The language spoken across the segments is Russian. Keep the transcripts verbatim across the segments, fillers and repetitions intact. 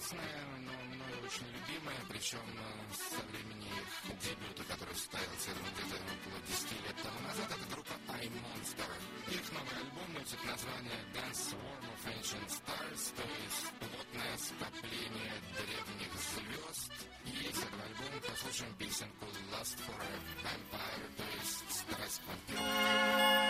известная, но мной очень любимая, причем со времени их дебюта, который состоялся где-то около десяти лет тому назад, это группа I Monster. Их новый альбом носит название Dance Swarm of Ancient Stars, то есть плотное скопление древних звезд. И из этого альбома послушаем песенку Lust for a Vampire, то есть страсть к вампиру.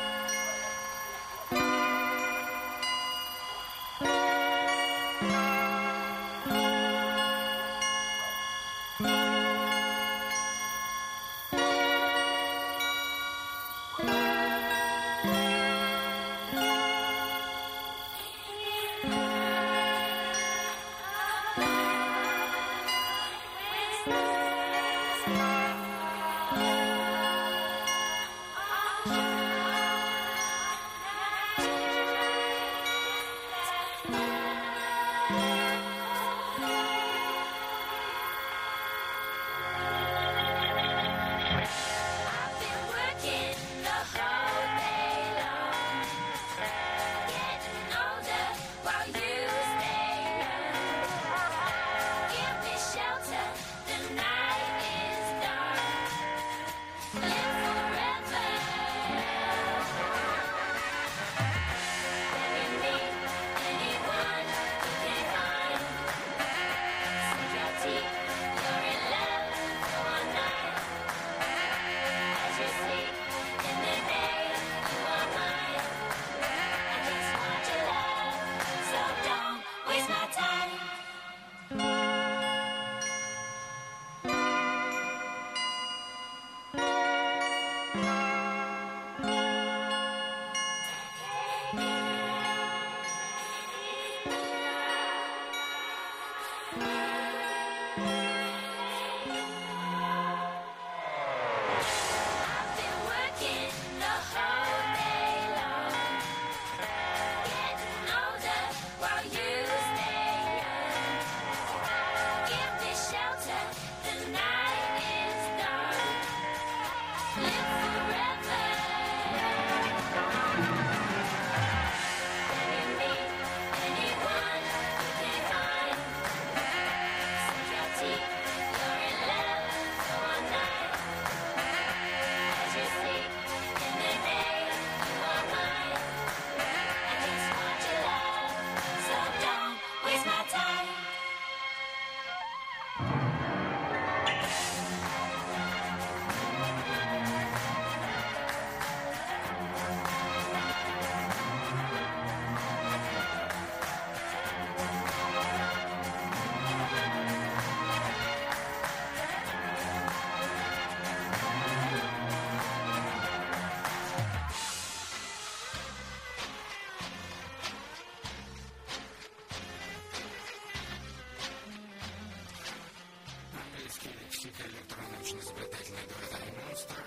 Электронный, очень изобретательный дуэт I Monster,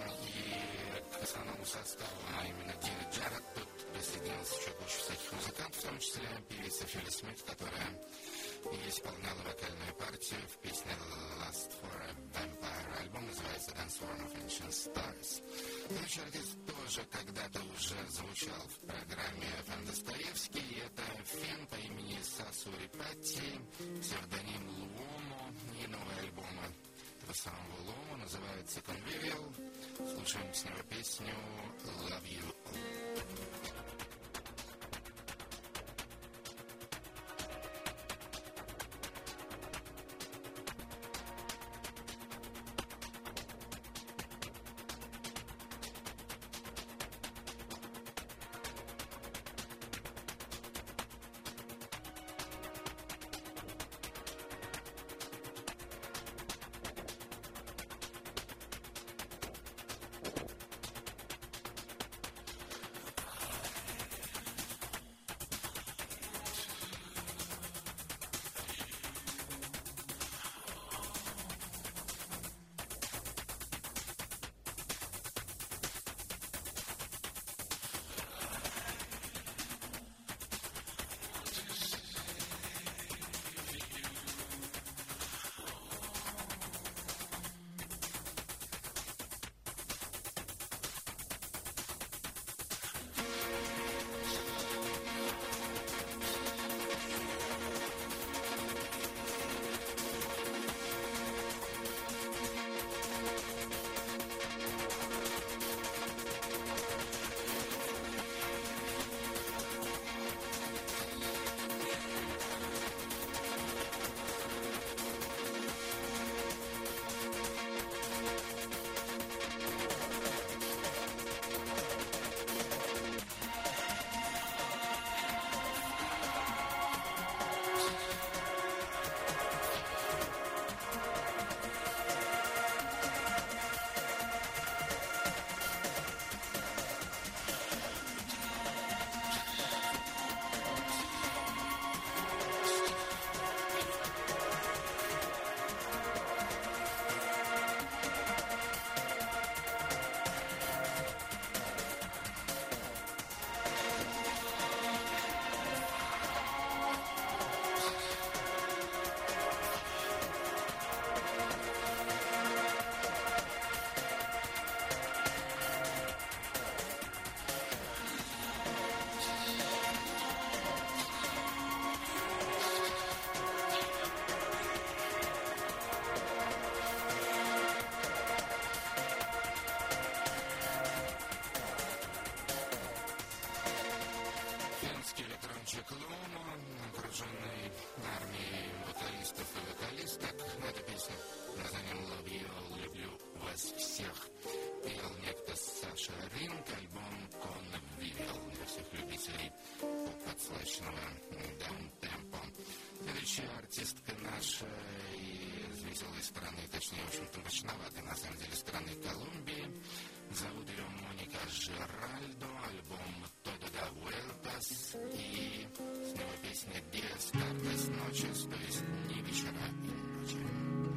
и к основному составу, а именно Дина Джаред, тут присоединился еще куча всяких музыкантов, в том числе певица Филли Смит, которая исполняла вокальную партию в песне Lust for a Vampire. Альбом называется Dance Swarm of Ancient Stars. Следующий артист тоже когда-то уже звучал в программе эф эм Достоевский. Это фен по имени Сасури Патти, псевдоним Луомо, и новый альбом этого самого Луомо называется Convivial. Слушаем с него песню Love You All. вас всех пел некто Саша Ринг, альбом «Convivial» для всех любителей подслащенного даунтемпо. Следующая артистка наша из веселой страны, точнее, в общем-то, мрачноватой, на самом деле, страны Колумбии. Зовут ее Моника Жеральдо, альбом «Todo da Vueltas» и с него песня «Diez Tardes Noches», то есть «Дни, вечера и ночи».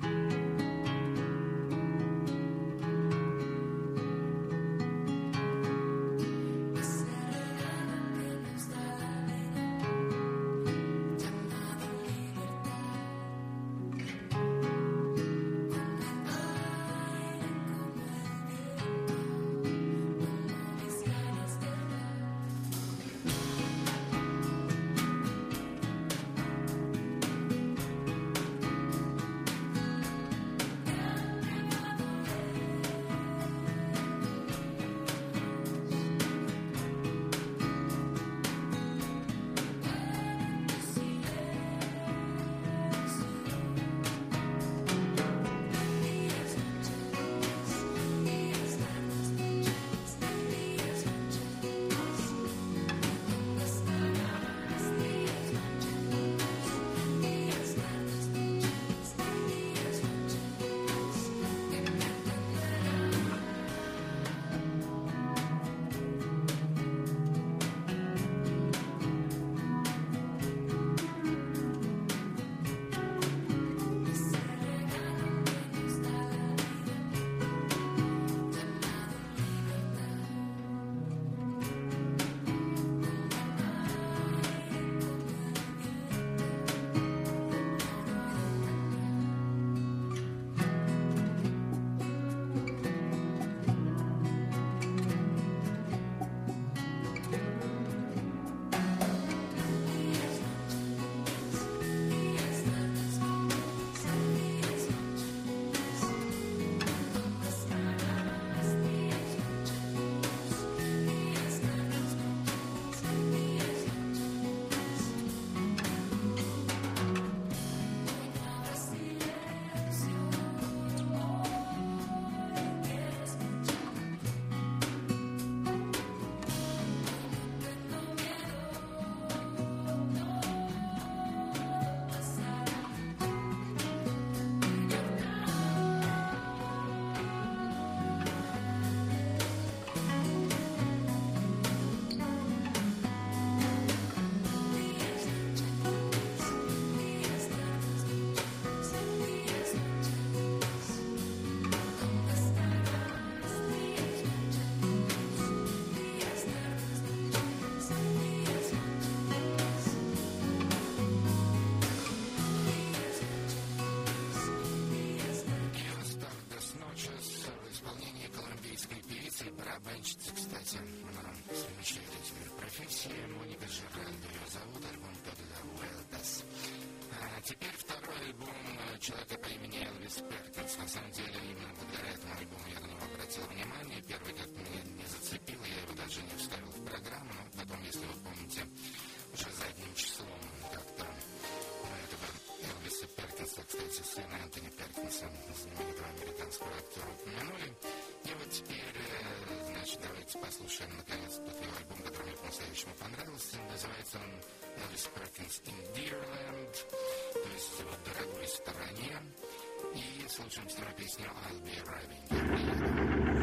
Барабанщица, кстати, она совмещает эти профессии. Моника Жеральдо ее зовут, альбом «Todo da Vueltas». А теперь второй альбом человека по имени Элвис Перкинс. На самом деле, именно благодаря этому альбому я на него обратил внимание. Первый как меня не зацепил, я его даже не вставил в программу, но потом, если вы помните, уже задним числом как-то этого Элвиса Перкинса, кстати, сына Энтони Перкинса, знаменитого американского актера, упомянули. И вот теперь, значит, давайте послушаем, наконец, тот его альбом, который мне по-настоящему понравился. Называется он Elvis Perkins in Dearland, то есть в дорогой стороне. И слушаем с него песню I'll Be Arriving.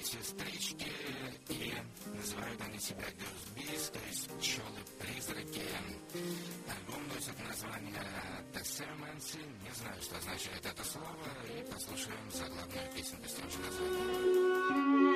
сестрички, и называют они себя Ghost Bees, то есть пчелы-призраки. Альбом носит название Tesseromancy, не знаю, что означает это слово, и послушаем заглавную песенку с тем же названием.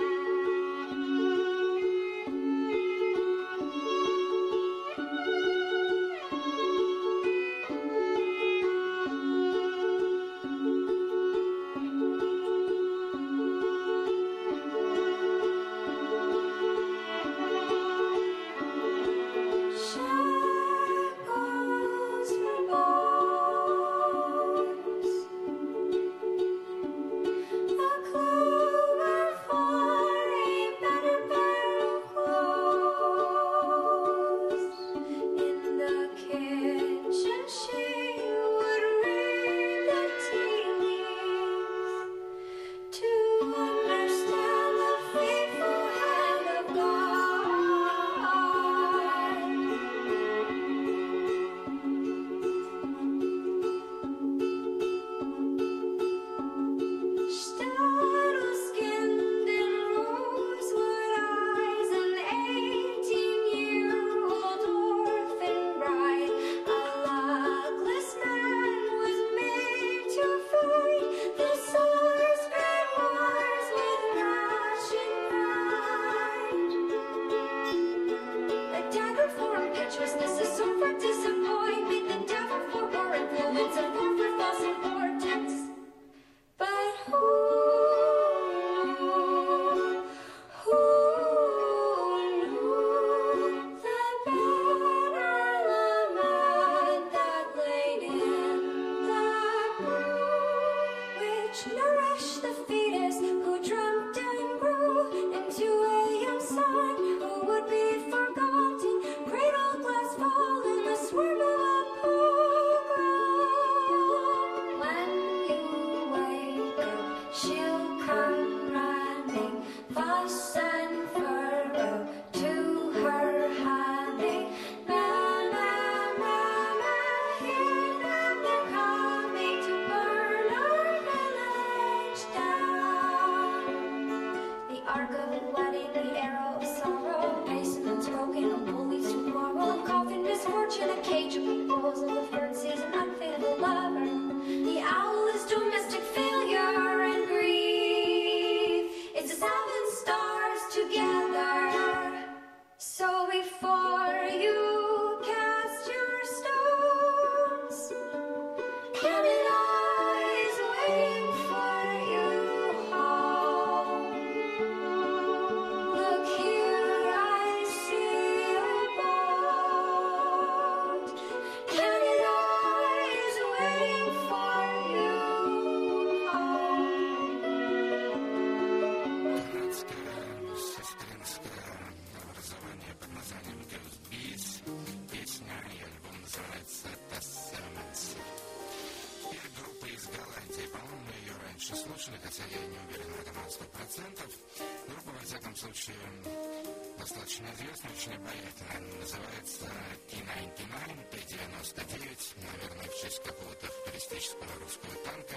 Слушали, хотя я не уверен в этом на сто процентов. Группа, во всяком случае, достаточно известная, очень обаятельная. Называется Ти девяносто девять, Т девяносто девять, наверное, в честь какого-то футуристического русского танка.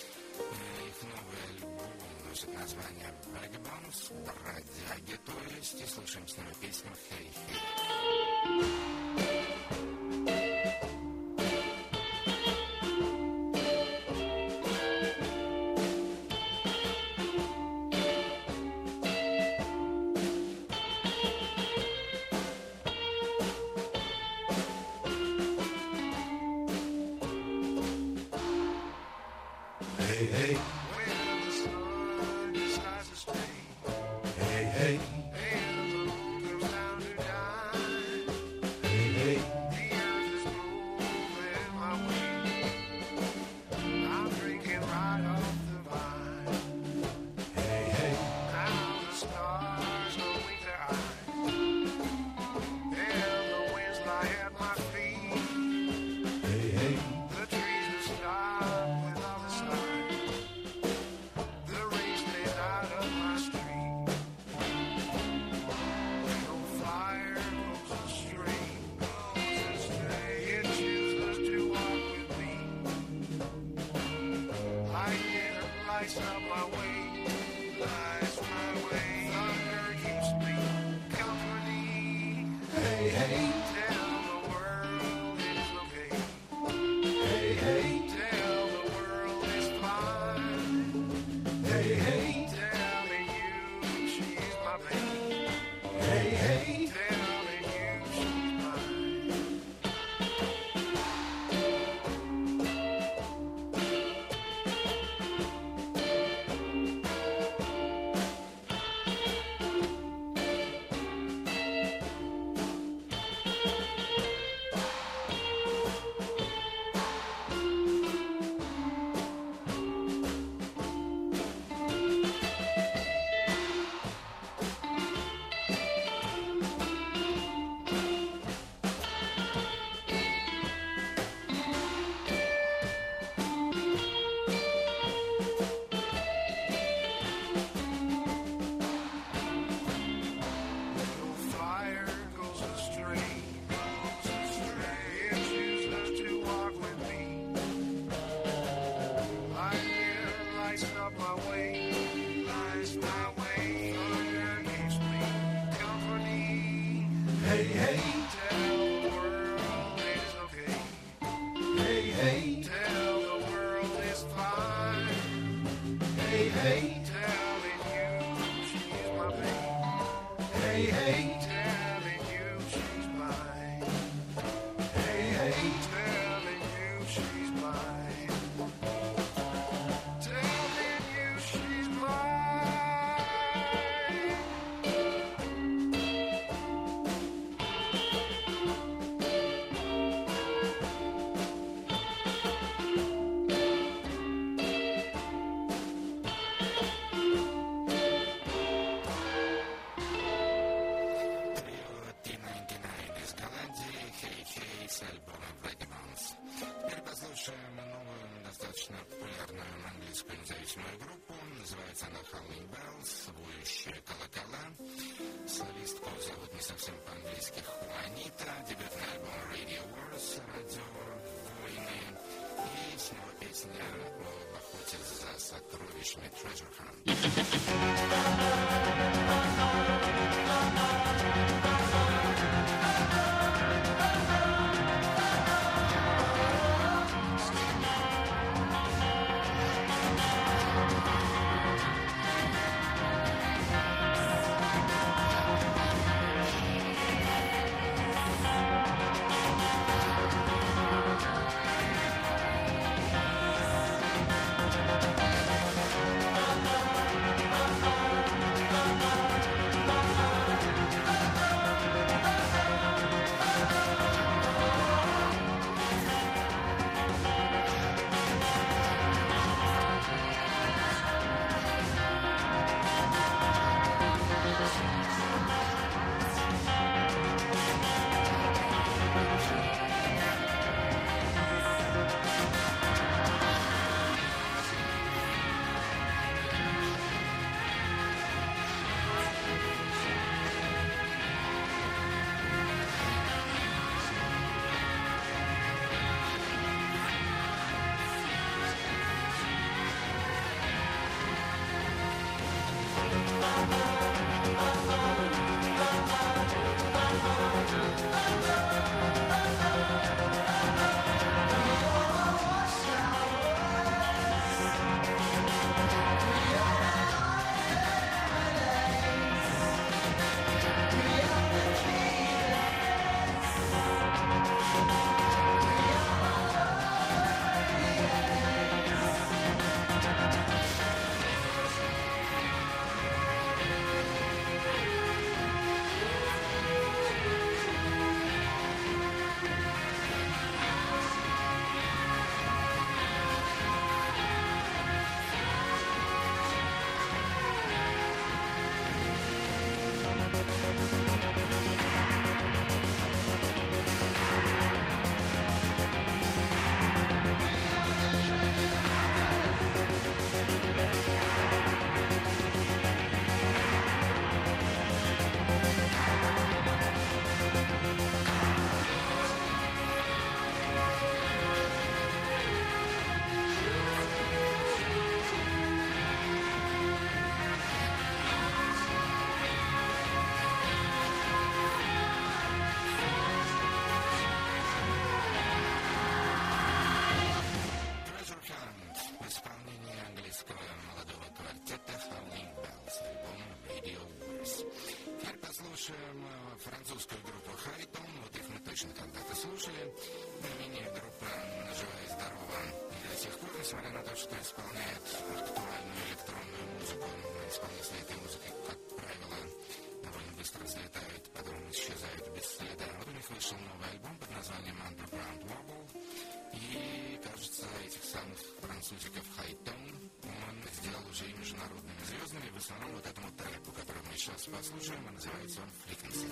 Их новый альбом носит название Vagabonds, бродяги, то есть, и слушаем с ними песню «Hey, hey». Hey, hey. When the sun decides to stay. Hey, hey. And the moon comes down to die. Hey, hey. The earth is moving my way. I'm drinking right off the vine. Hey, hey. Now the stars don't wink their eyes. And the winds lie at my feet. Hey, hey. The trees will stop with all the stars. Hey, hey, telling you she's mine. Hey, hey, telling you she's mine. Telling you she's mine. Трио ти девяносто девять из Голландии, Хей-Хей с альбомом Vagabonds. Теперь послушаем новую, достаточно популярную английскую независимую группу. Называется она Howling Bells, воющие колокола. Солистку зовут не совсем по-английски Хуанита. Дебютный альбом Radio Wars, радио войны. И снова песня об охоте за сокровищами Treasure Hunt. Слушаем французскую группу Хайдом, вот их мы точно когда-то слушали. Мини-группа «Жива и здорова» и до сих пор, несмотря на то, что исполняет актуальную электронную музыку, исполнители этой музыки, как правило, довольно быстро взлетают, потом исчезают без следа. Вот у них вышел новый альбом под названием Underground Wobble, и, кажется, этих самых французиков Хайдом он сделал уже и международными звездами, в основном вот этому треку, который мы сейчас послушаем, а называется он «Frequency».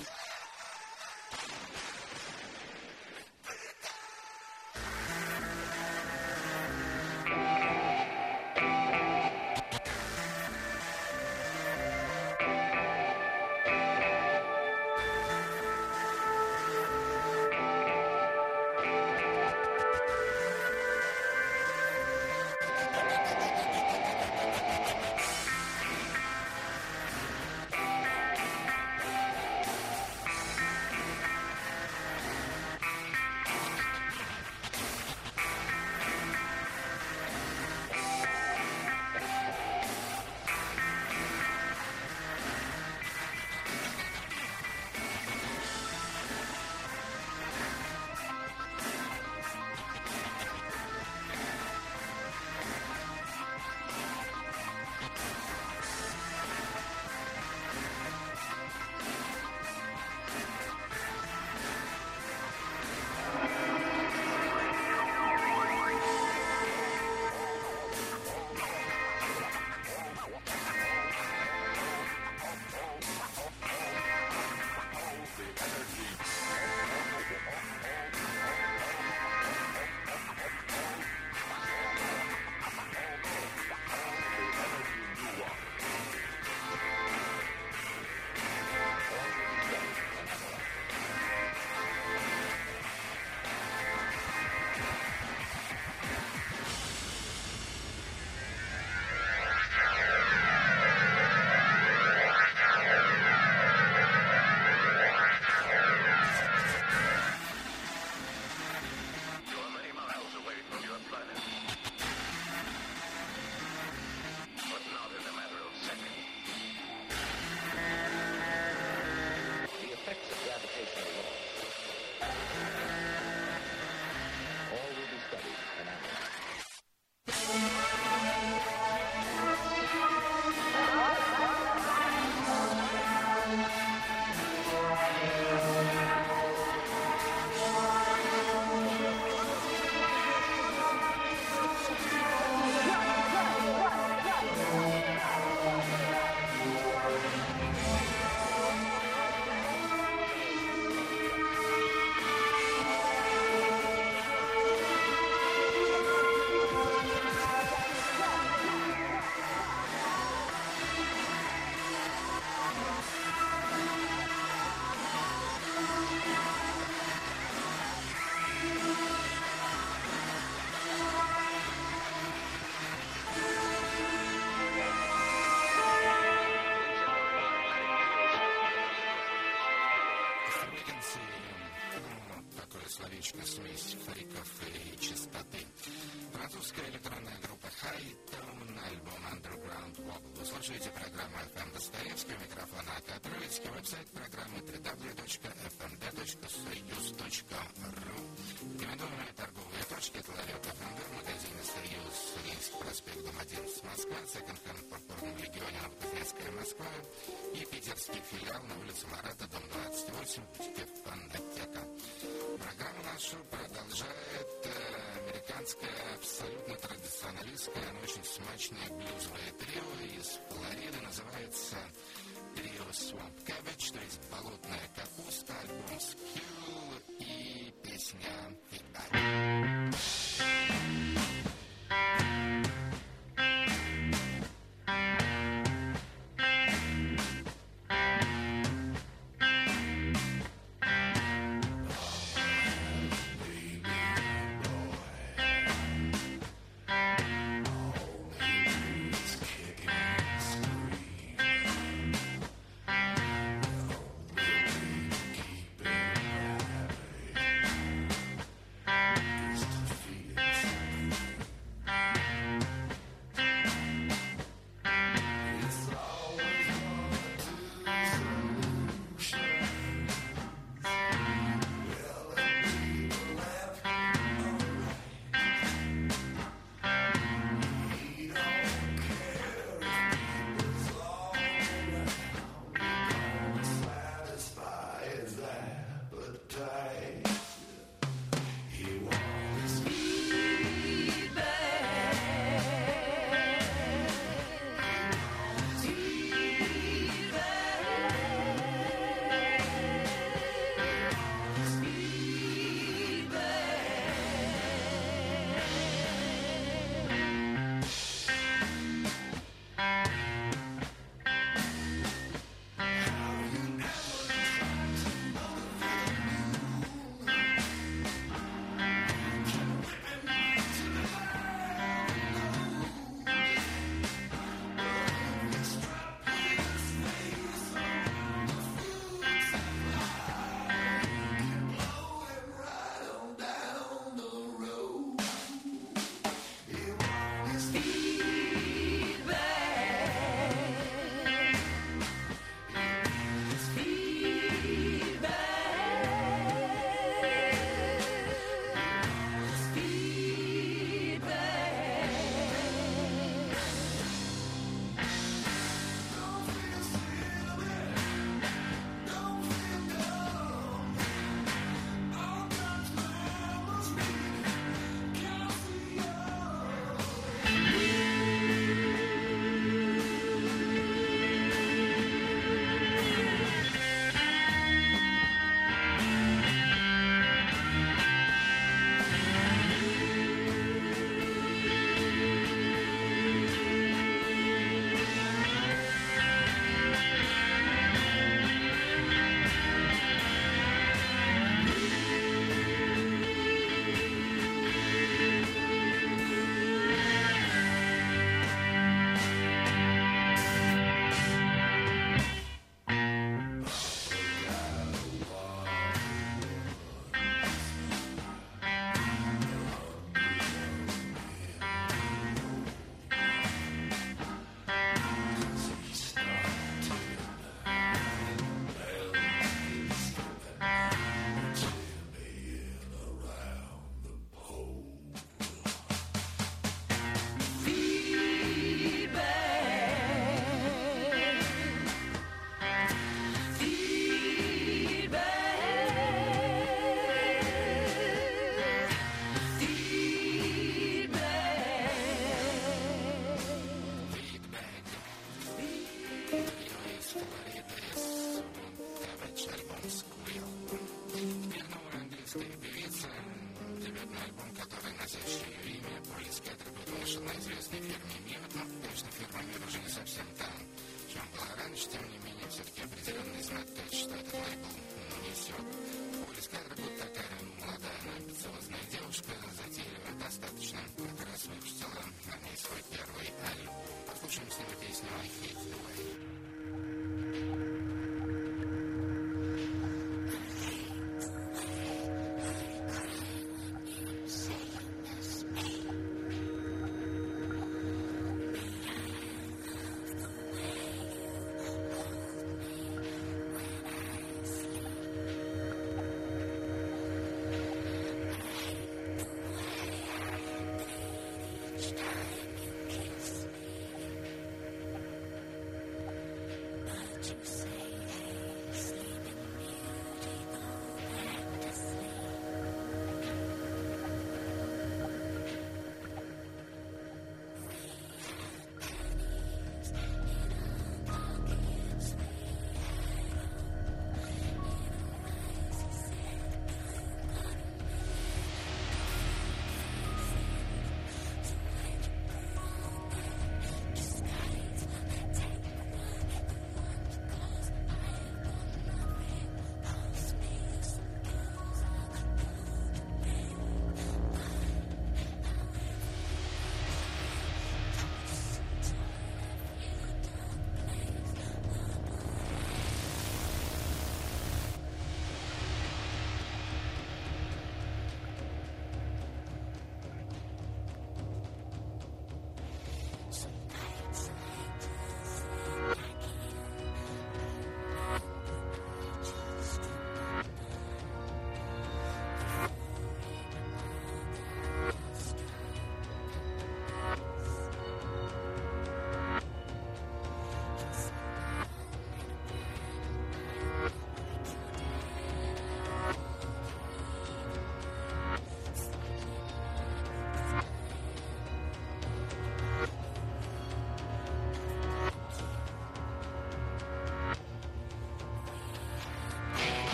Франции, ну, такое словечко смесь фриков и чистоты. Французская электронная группа Hightone, альбом Underground Wobble. Вы слушаете программу эф эм Достоевский, у микрофона А.К. Троицкий, веб-сайт программы дабл ю дабл ю дабл ю точка эф эм дэ точка союз точка ру. Рекомендуемые торговые точки — это ларек эф эм дэ, магазины «Союз», Ленинский проспект, дом одиннадцать, Москва, секонд-хенд в Пурпурном регионе, Новокузнецкая, Москва, и питерский филиал на улице Марата, дом двадцать восемь, бутик «Фонотека». Программу нашу продолжает э, американское, абсолютно традиционалистское, но очень смачное блюзовое трио из Флориды. Называется трио Swamp Cabbage, то есть болотная капуста, альбом Skill и песня Feedback.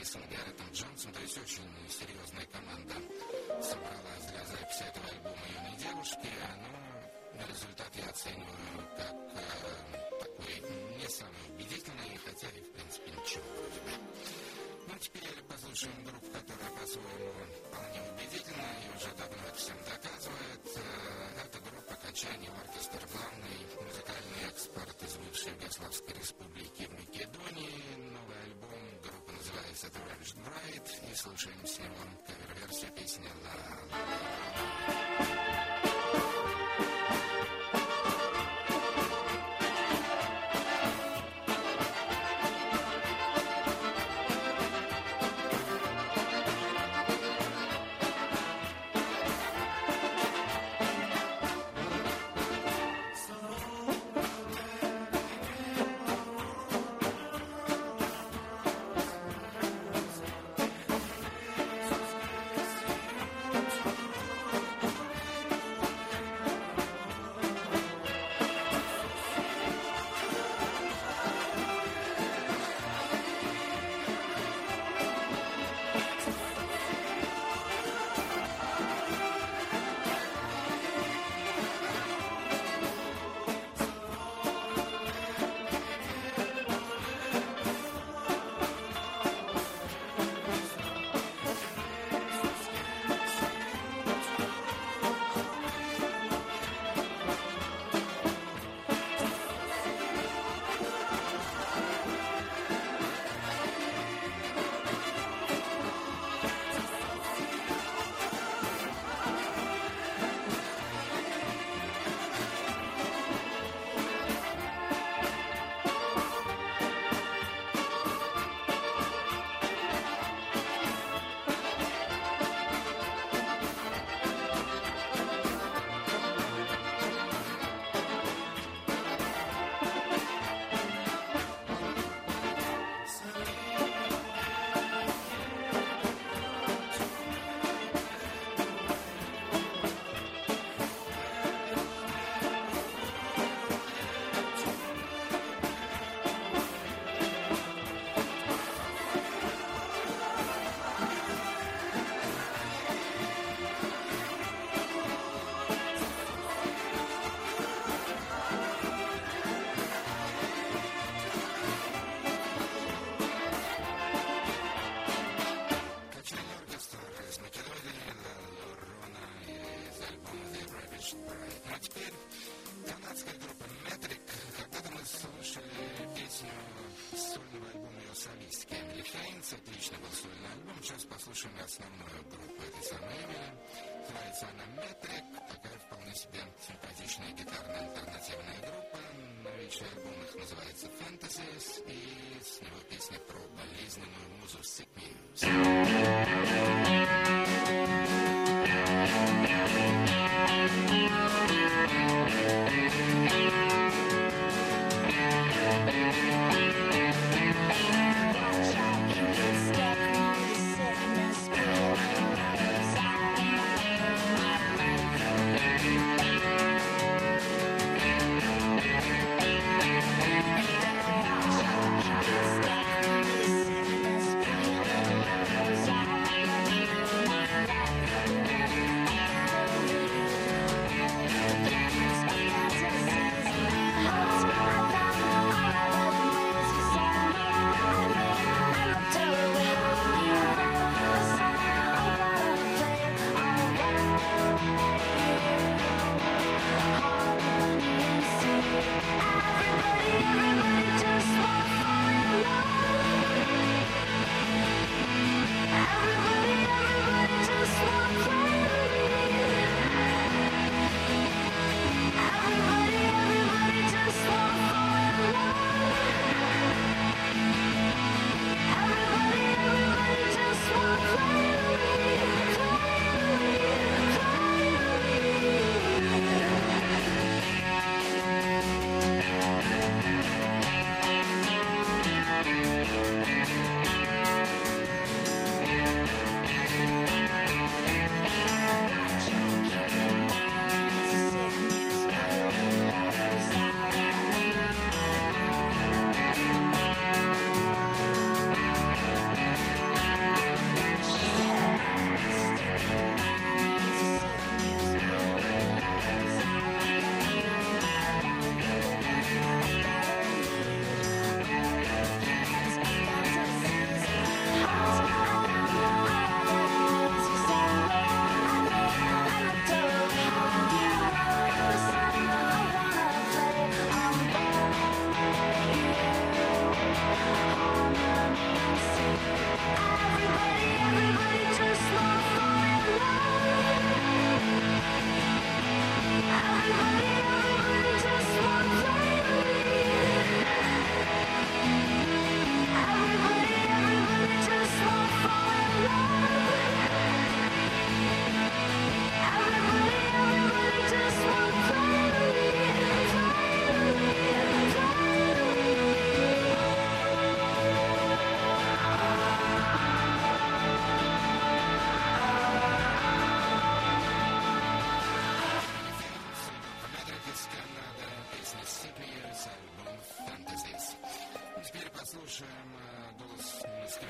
записан Гарретом Джонсом, то есть очень серьезная команда собралась для записи этого альбома юной девушки, но результат я оцениваю как э, такой не самый убедительный, хотя и в принципе ничего вроде бы. Ну, теперь послушаем группу, которая по-своему вполне убедительна и уже давно это всем доказывает. Это группа «Качание оркестр», главный музыкальный экспорт из бывшей Югославской республики в Македонии. Новый альбом, группа называется «The Ravaged Bride», и слушаем с него кавер-версию песни «La La La». Отлично был сольный альбом. Сейчас послушаем основную группу этой самой Эмили. Называется она Metric. Такая вполне себе симпатичная гитарная альтернативная группа. Новейший альбом их называется Fantasies. И с него песня про болезненную музу Sick Muse.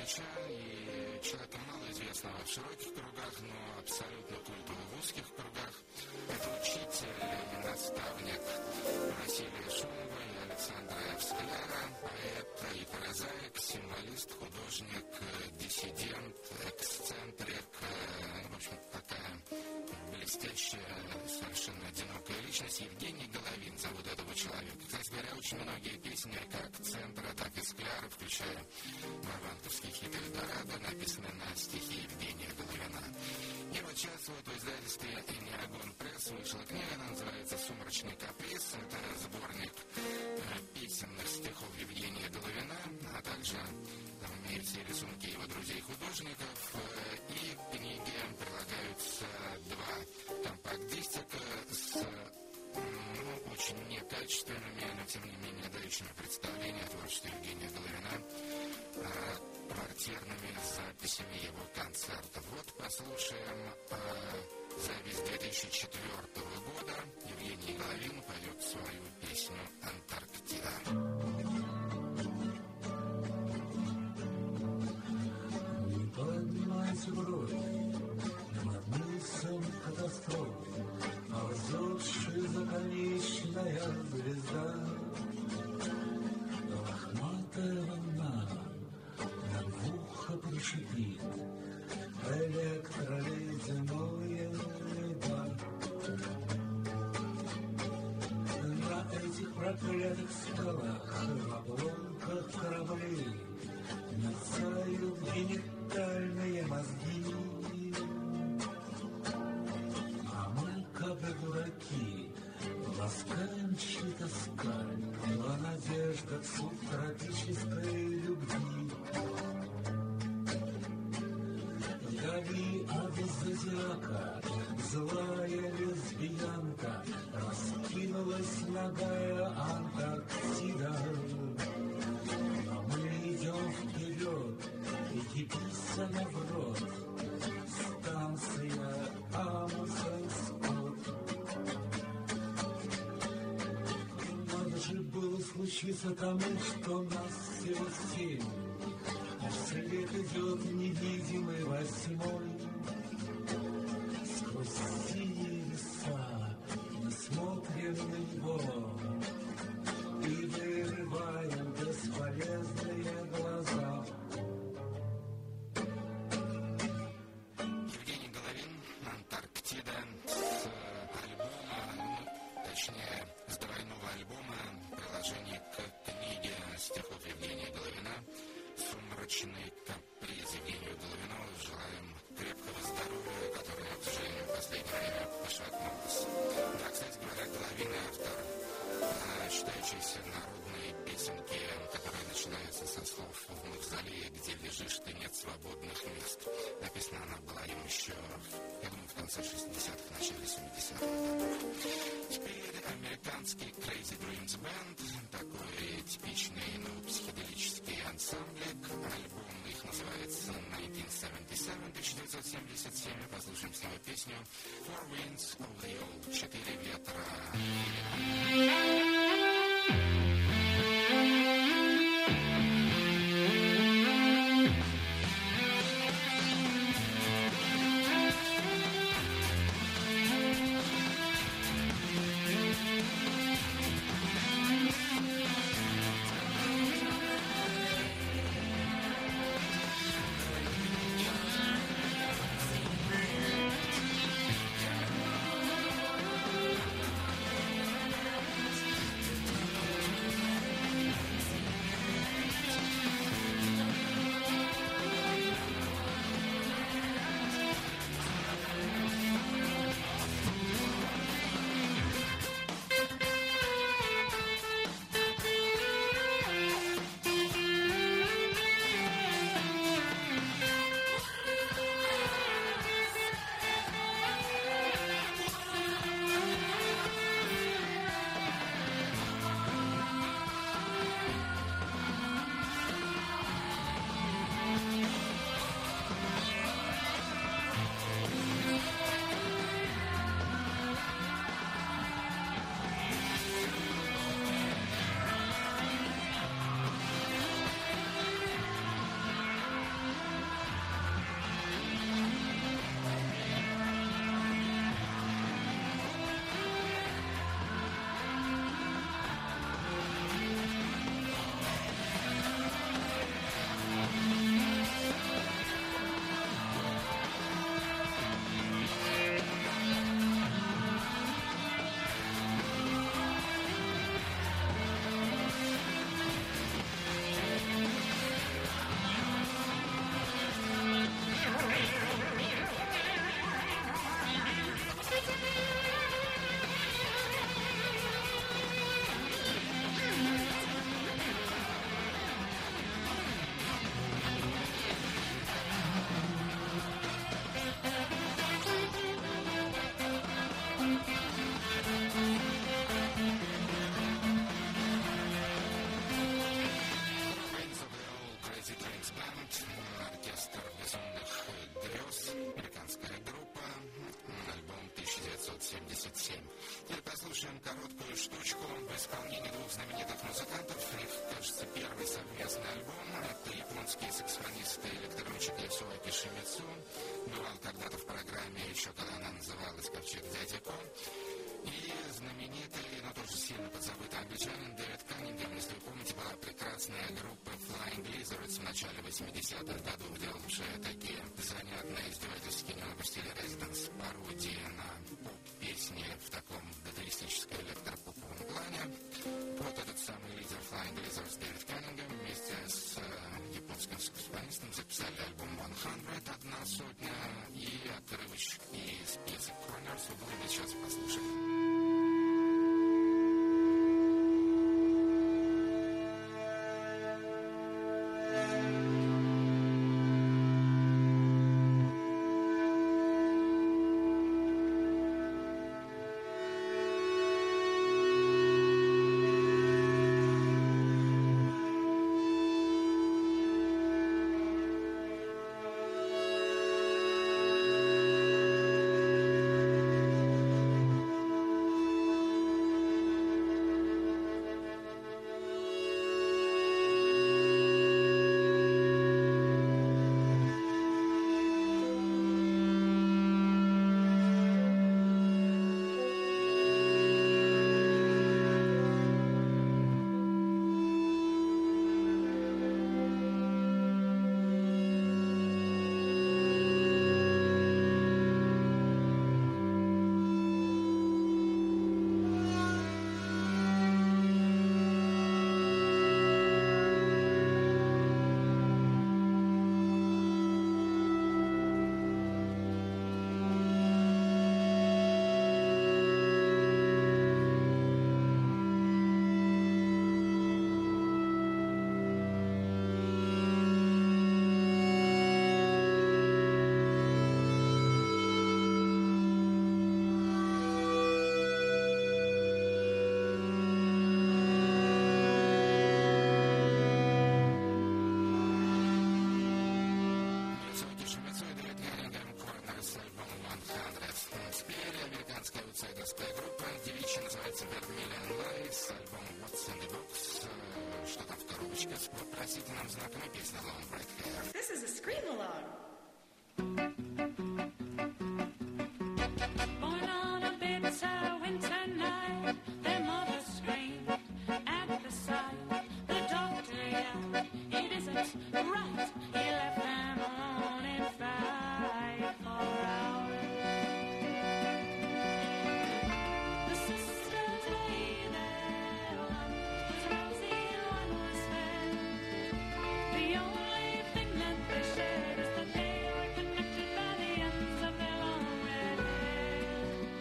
плеча и человека малоизвестного в широких кругах, но абсолютно культовый в узких кругах. Это учитель и наставник Василия Шумова и Александра Скляра, поэт и прозаик, символист, художник, диссидент, эксцентрик, в общем, такая блестящая, совершенно одинокая личность. Евгений Головин зовут этого человека. Кстати говоря, очень многие песни как Центра, так и Скляра, включая варванковский хит «Эльдорадо», написаны на стихи Евгения Головина. И вот сейчас вот в издательстве «Энеагон Пресс» вышла книга, она называется «Сумрачный каприз». Это сборник э, песенных стихов Евгения Головина, а также там имеются и рисунки его друзей-художников, э, и к книге прилагаются два компакт-дистика с ну, очень некачественными, но тем не менее дающими представление о творчестве Евгения Головина, э, квартирными записями его концертов. Вот послушаем э, запись две тысячи четвёртого года. Евгений Головин поет свою песню «Антарктида». Не поднимайте бровь над мысом катастроф, ползётшая законечная звезда. Лохматая волна нам в ухо прошипит электроледяное льда. На этих проклятых скалах, в обломках кораблей мерцают генитальные мозги. А мы, как дураки, ласкаем чьи-то скаль, была надежда к субтропической любви. Вдали от зодиака злая лесбиянка, раскинулась ногая Антарктида. Но мы идем вперед, и киписана в рот, станция Амундсен-Скотт. Надо же было случиться тому, что нас всего семь, а вслед идет невидимый восьмой. Сквозь синие леса мы смотрим на него и вырываем бесполезные глаза. Евгений Головин, «Антарктида», с альбома, ну, точнее, с двойного альбома, приложение к книге стихов Евгения Головина «Сумрачный каприз». Евгению Головину желаем крепкого здоровья, которое, к сожалению, в последнее время пошатнулось. Да, кстати говоря, Головин — автор а, считающейся народной песенки, которая начинается со слов «В мавзолее, где лежишь ты, нет свободных мест». Написана она была им еще, я думаю, в конце шестидесятых, начале семидесятых годов. Теперь американский Crazy Dreams Band, такой типичный, ну, психоделический ансамблик. Альбом их называется тысяча девятьсот семьдесят семь. Послушаем с него песню Four Winds of the Old, четыре ветра. оркестр безумных грез, американская группа, альбом тысяча девятьсот семьдесят семь. Теперь послушаем короткую штучку в исполнении двух знаменитых музыкантов. У них, кажется, первый совместный альбом. Это японские саксофонисты электронщик Ясуаки Шимицу. Бывал когда-то в программе, еще когда она называлась «Ковчег дяди Ко». И знаменитый, но тоже сильно подзабытый англичанин Дэвид Каннингем. Если вы помните, была прекрасная группа Flying Lizards в начале восьмидесятых годов, делавшая такие занятные издевательские немного в стиле Residence пародии на поп-песни в таком датаистическом электропоповом плане. Вот этот самый лидер Flying Lizards Дэвид Каннингем вместе с э, японским саксофонистом записали альбом сто, одна сотня, и отрывочки из пьесы Corners вы сейчас послушаем. This is a scream along. Born on a bitter winter night, their mother screamed at the sight. The doctor yelled, it isn't right. He left them alone in fright for hours. The sisters lay there, one was rosy and one was fair. The only thing that they shared is that they were connected by the ends of their long red hair.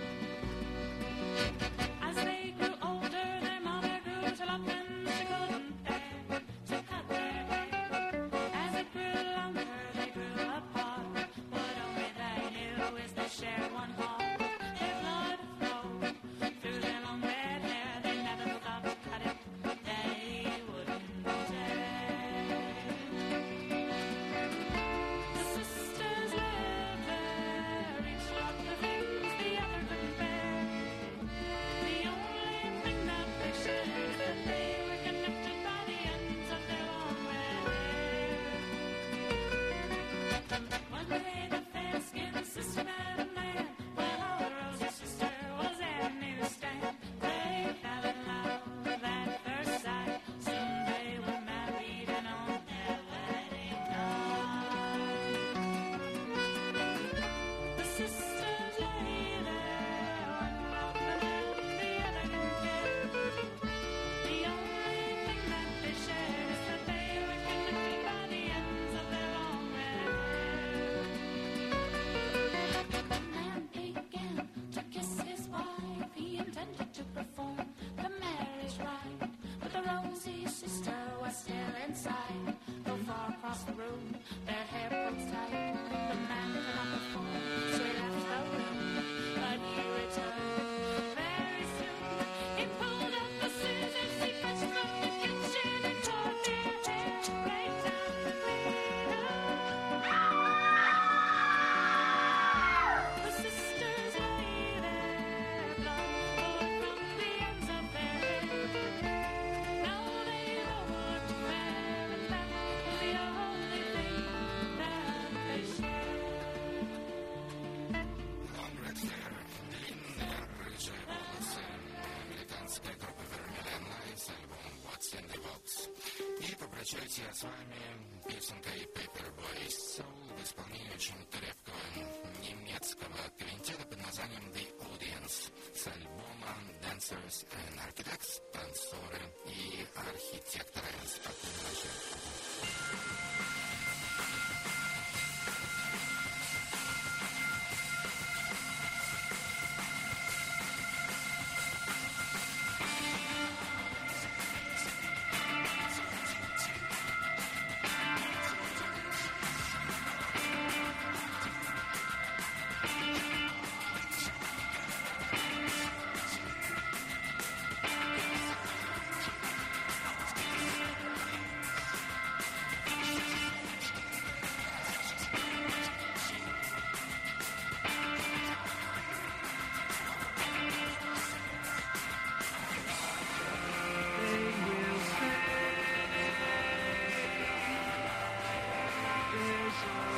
As they grew older, their mother grew till up and she couldn't bear to cut their hair. As it grew longer, they grew apart. What only they knew is they shared one heart. Their blood flowed through their long red hair. They never thought to cut it. They wouldn't dare. The sisters lived there, each loved the things the other couldn't bear. The only thing that they shared is that they were connected by the ends of their long red hair. One day the fair-skinned sister met a man, while our rosy sister was at a newsstand. They fell in love at first sight. Soon they were married and on their wedding night. The sisters lay there, one loved the man, the other didn't care. The only thing that they shared is that they were connected by the ends of their long red hair. The man began to kiss his wife. He intended to perform the marriage rite, but the rosy sister was still inside. Though far across the room, their hair pulled tight. The man could not perform, so he left the room. But he returned very soon. He pulled out the scissors he fetched from the kitchen and tore their hair right down the middle. друзья, с вами песенка и Paperboy Soul в исполнении очень крепкого немецкого квинтета под названием The Audience с альбома Dancers and Architects, танцоры и архитекторы. Спокойной ночи. They will say there's